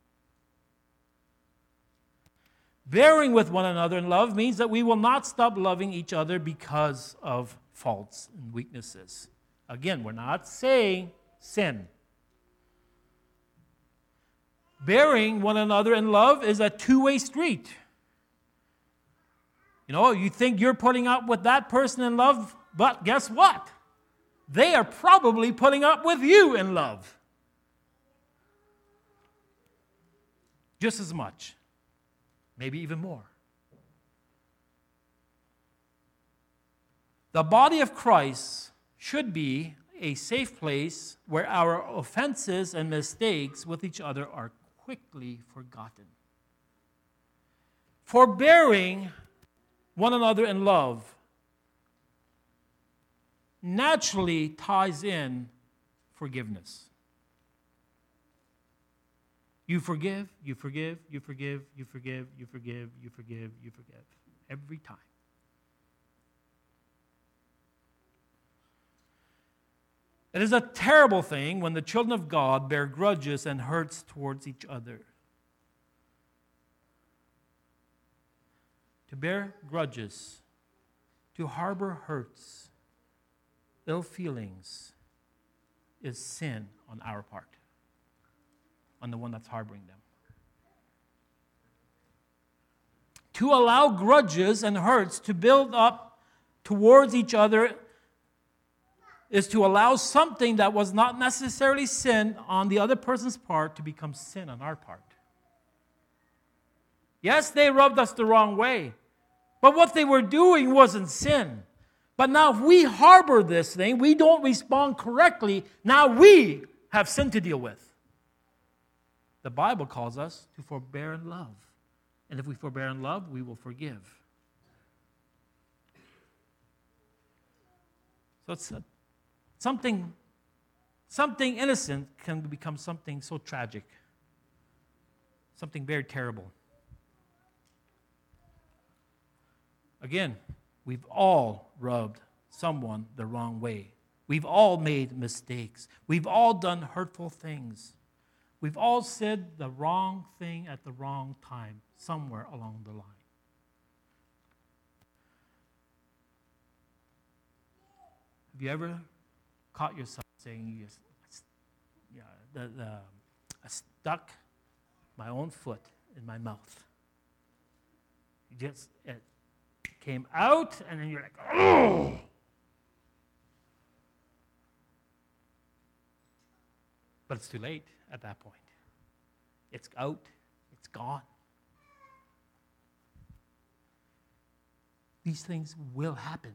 Bearing with one another in love means that we will not stop loving each other because of faults and weaknesses. Again, we're not saying sin. Bearing one another in love is a two-way street. You know, you think you're putting up with that person in love, but guess what? They are probably putting up with you in love. Just as much. Maybe even more. The body of Christ should be a safe place where our offenses and mistakes with each other are quickly forgotten. Forbearing one another in love naturally ties in forgiveness. You forgive, you forgive, you forgive, you forgive, you forgive, you forgive, you forgive. Every time. It is a terrible thing when the children of God bear grudges and hurts towards each other. To bear grudges, to harbor hurts, ill feelings, is sin on our part. on the one that's harboring them. To allow grudges and hurts to build up towards each other is to allow something that was not necessarily sin on the other person's part to become sin on our part. Yes, they rubbed us the wrong way, but what they were doing wasn't sin. But now if we harbor this thing, we don't respond correctly, now we have sin to deal with. The Bible calls us to forbear in love. And if we forbear in love, we will forgive. So it's a, something, something innocent can become something so tragic, something very terrible. Again, we've all rubbed someone the wrong way. We've all made mistakes. We've all done hurtful things. We've all said the wrong thing at the wrong time, somewhere along the line. Have you ever caught yourself saying, yes, yeah, the, the, I stuck my own foot in my mouth? You just, it came out, and then you're like, oh! But it's too late at that point. It's out. It's gone. These things will happen.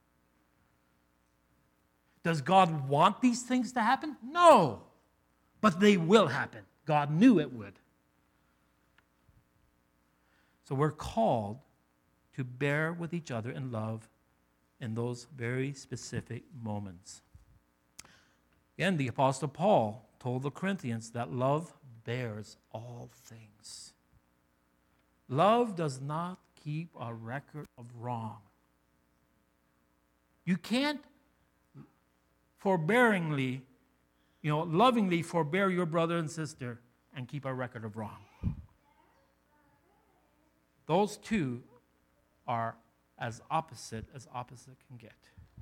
Does God want these things to happen? No. But they will happen. God knew it would. So we're called to bear with each other in love in those very specific moments. Again, the Apostle Paul told the Corinthians that love bears all things. Love does not keep a record of wrong. You can't forbearingly, you know, lovingly forbear your brother and sister and keep a record of wrong. Those two are as opposite as opposite can get.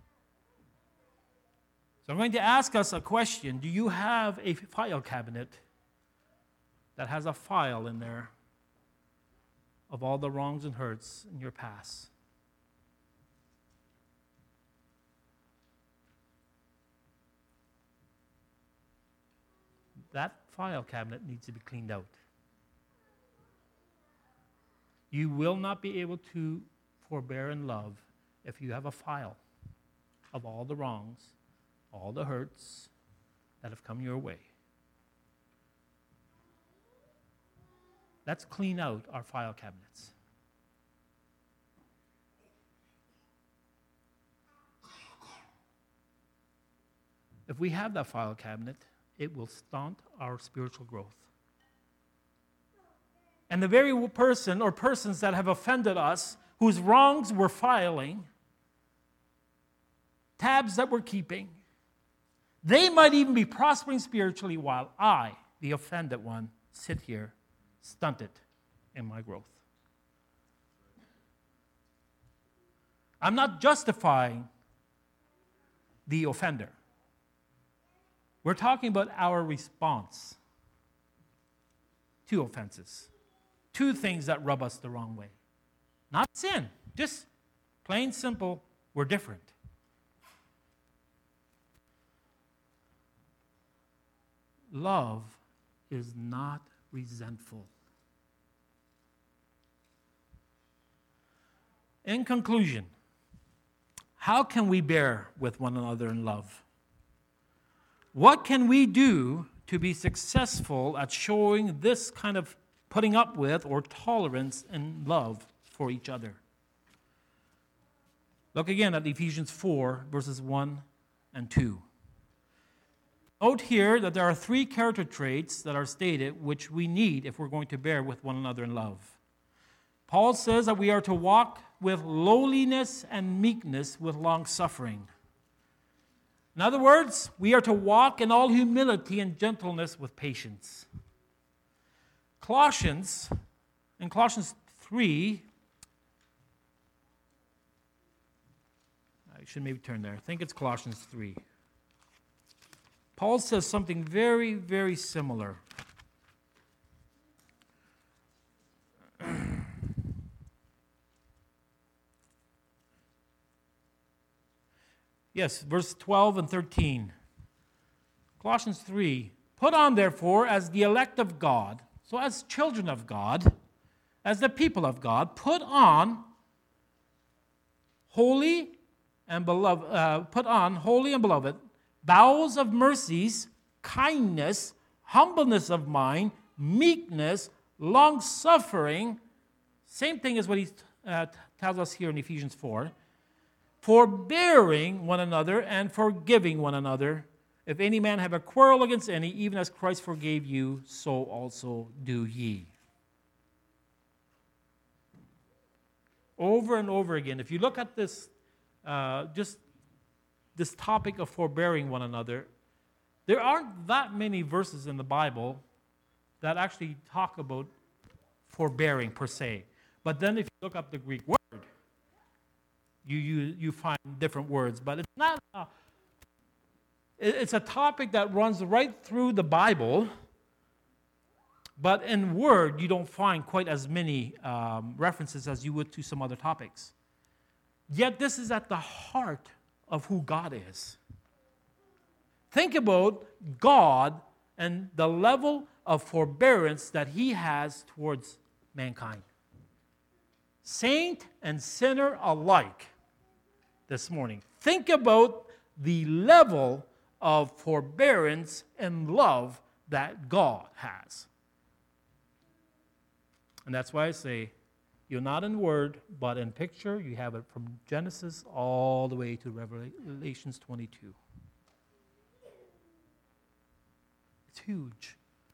So I'm going to ask us a question. Do you have a file cabinet that has a file in there of all the wrongs and hurts in your past? That file cabinet needs to be cleaned out. You will not be able to forbear in love if you have a file of all the wrongs, all the hurts that have come your way. Let's clean out our file cabinets. If we have that file cabinet, it will stunt our spiritual growth. And the very person or persons that have offended us, whose wrongs we're filing, tabs that we're keeping, they might even be prospering spiritually while I, the offended one, sit here stunted in my growth. I'm not justifying the offender. We're talking about our response to offenses, to things that rub us the wrong way. Not sin, just plain simple, we're different. Love is not resentful. In conclusion, how can we bear with one another in love? What can we do to be successful at showing this kind of putting up with or tolerance and love for each other? Look again at Ephesians four, verses one and two. Note here that there are three character traits that are stated which we need if we're going to bear with one another in love. Paul says that we are to walk with lowliness and meekness with long-suffering. In other words, we are to walk in all humility and gentleness with patience. Colossians, in Colossians three, I should maybe turn there. I think it's Colossians three. Paul says something very, very similar. Yes, verse twelve and thirteen. Colossians three. Put on, therefore, as the elect of God, so as children of God, as the people of God, put on holy and beloved, uh, put on holy and beloved, bowels of mercies, kindness, humbleness of mind, meekness, long-suffering. Same thing as what he uh, tells us here in Ephesians four. Forbearing one another and forgiving one another. If any man have a quarrel against any, even as Christ forgave you, so also do ye. Over and over again, if you look at this, uh, just this topic of forbearing one another, there aren't that many verses in the Bible that actually talk about forbearing per se. But then if you look up the Greek word, you, you, you find different words. But it's not... Uh, It's a topic that runs right through the Bible, but in word, you don't find quite as many um, references as you would to some other topics. Yet this is at the heart of who God is. Think about God and the level of forbearance that He has towards mankind. Saint and sinner alike this morning. Think about the level of forbearance and love that God has. And that's why I say, you're not in word, but in picture. You have it from Genesis all the way to Revelations twenty-two. It's huge.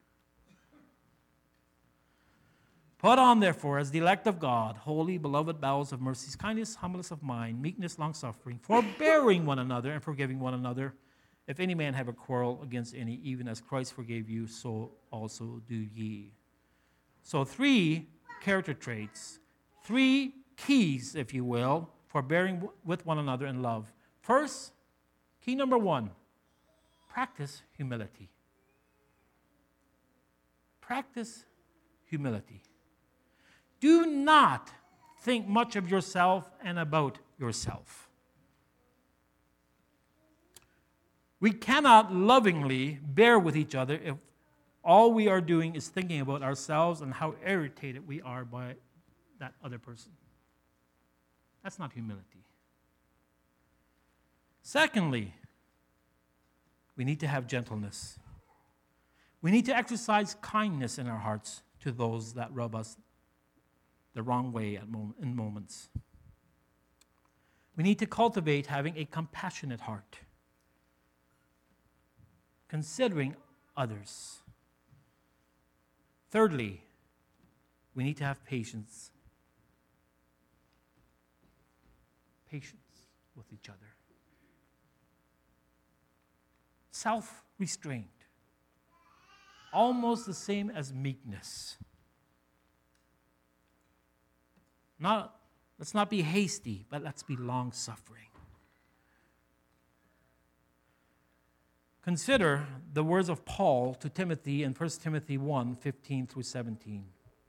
Put on, therefore, as the elect of God, holy, beloved bowels of mercies, kindness, humbleness of mind, meekness, long-suffering, forbearing one another and forgiving one another. If any man have a quarrel against any, even as Christ forgave you, so also do ye. So three character traits, three keys, if you will, for bearing with one another in love. First, key number one, practice humility. Practice humility. Do not think much of yourself and about yourself. We cannot lovingly bear with each other if all we are doing is thinking about ourselves and how irritated we are by that other person. That's not humility. Secondly, we need to have gentleness. We need to exercise kindness in our hearts to those that rub us the wrong way at mom- in moments. We need to cultivate having a compassionate heart, considering others. Thirdly, we need to have patience. Patience with each other. Self-restraint. Almost the same as meekness. Not, let's not be hasty, but let's be long-suffering. Consider the words of Paul to Timothy in First Timothy one, fifteen through seventeen.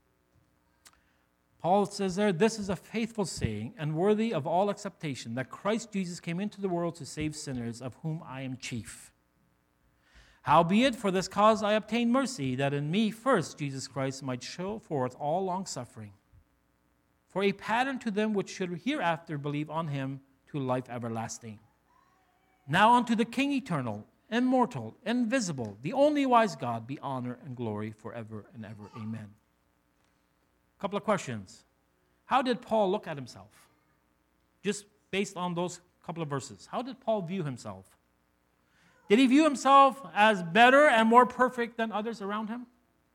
Paul says there, "This is a faithful saying and worthy of all acceptation, that Christ Jesus came into the world to save sinners, of whom I am chief. Howbeit, for this cause I obtained mercy, that in me first Jesus Christ might show forth all longsuffering, for a pattern to them which should hereafter believe on him to life everlasting. Now unto the King eternal, immortal, invisible, the only wise God, be honor and glory forever and ever. Amen." A couple of questions. How did Paul look at himself? Just based on those couple of verses. How did Paul view himself? Did he view himself as better and more perfect than others around him?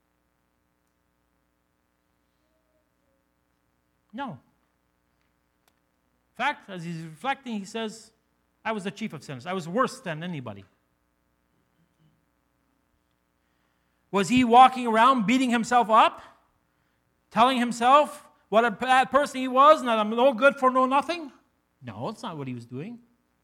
No. In fact, as he's reflecting, he says, I was the chief of sinners. I was worse than anybody. Was he walking around beating himself up? Telling himself what a bad person he was and that I'm no good for no nothing? No, that's not what he was doing.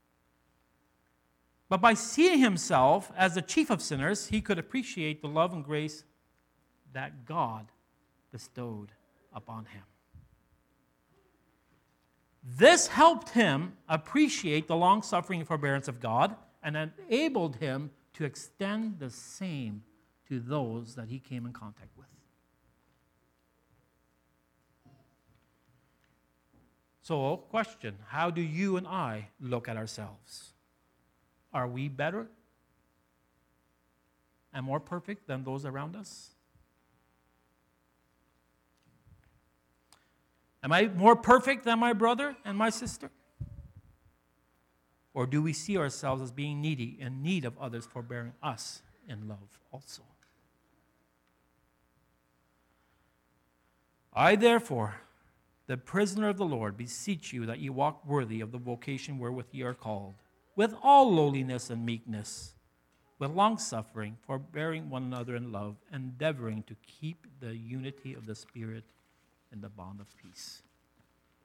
But by seeing himself as the chief of sinners, he could appreciate the love and grace that God bestowed upon him. This helped him appreciate the long-suffering forbearance of God and enabled him to extend the same to those that he came in contact with. So, question, how do you and I look at ourselves? Are we better and more perfect than those around us? Am I more perfect than my brother and my sister? Or do we see ourselves as being needy, in need of others forbearing us in love also? I, therefore, the prisoner of the Lord, beseech you that ye walk worthy of the vocation wherewith ye are called, with all lowliness and meekness, with longsuffering, forbearing one another in love, endeavoring to keep the unity of the Spirit in the bond of peace.